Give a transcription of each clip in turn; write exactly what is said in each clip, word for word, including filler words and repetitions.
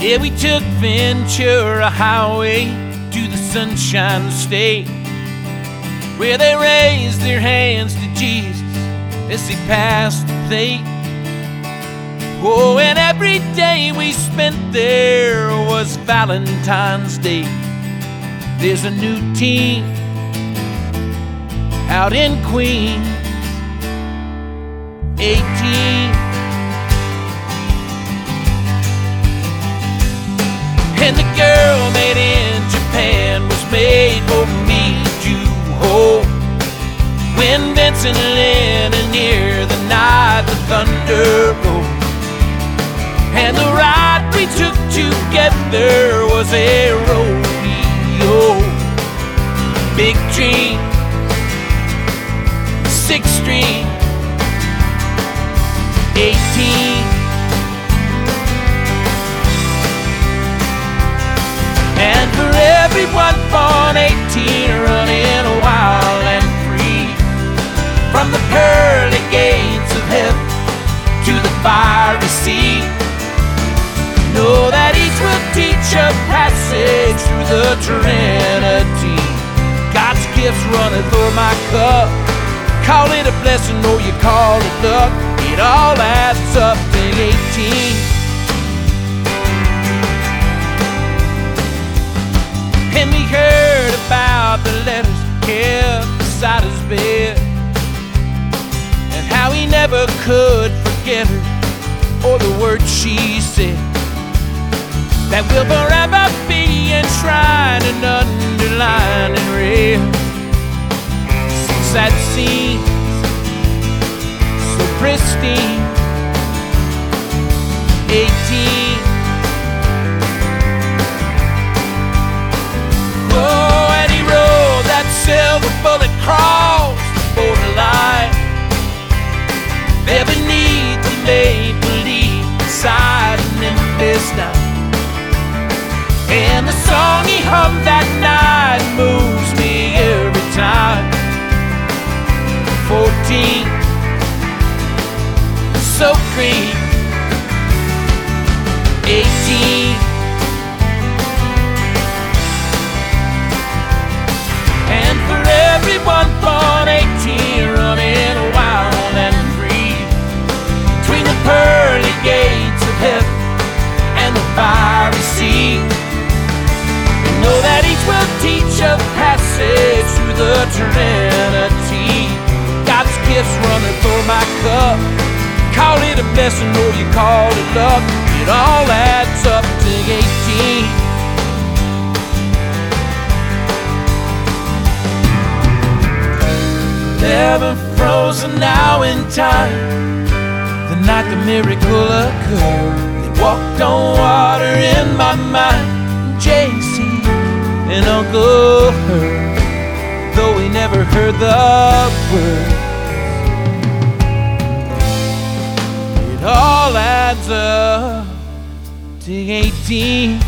Yeah, we took Ventura Highway to the Sunshine State, where they raised their hands to Jesus as they passed the plate. Oh, and every day we spent there was Valentine's Day. There's a new team out in Queens, eighteen. And the girl made in Japan was made for me to hold. When Vincent Lynn and near the night the thunder rolled, and the ride we took together was a rodeo. Big dream, six string, eighteen. And for everyone born eighteen, running wild and free, from the pearly gates of heaven to the fiery sea, know that each will teach a passage through the Trinity. God's gifts running through my cup. Call it a blessing or you call it luck, it all adds up to eighteen. And we heard about the letters kept beside his bed, and how he never could forget her or the words she said, that will forever be enshrined and underlined in red. Sad scenes, so pristine, eighteen. Oh, and he rolled that silver bullet across the borderline, there beneath the maple-leaf beside Memphis now. And the song he hummed that night moves me every time. Fourteen, so green, eighteen. And for everyone born eighteen, running wild and free, between the pearly gates of heaven and the fiery sea, know that each will teach a passage through the Trinity. God's gifts running through my cup. Call it a blessing or you call it luck, it all adds up to eighteen. Never frozen now in time, the night the miracle occurred. They walked on water in my mind, J C and Uncle Herb, though he never heard the words, it all adds up to eighteen.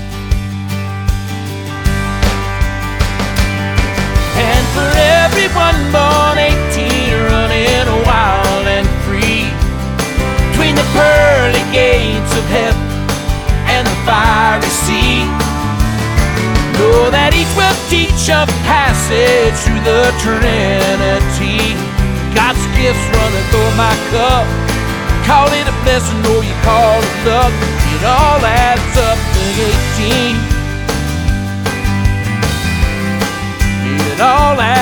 And for everyone born eighteen, running wild and free, between the pearly gates of heaven and the fiery sea, know that each will teach a passage through the Trinity. God's gifts running through my cup. Call it a blessing or you call it luck, it all adds up to eighteen. It all adds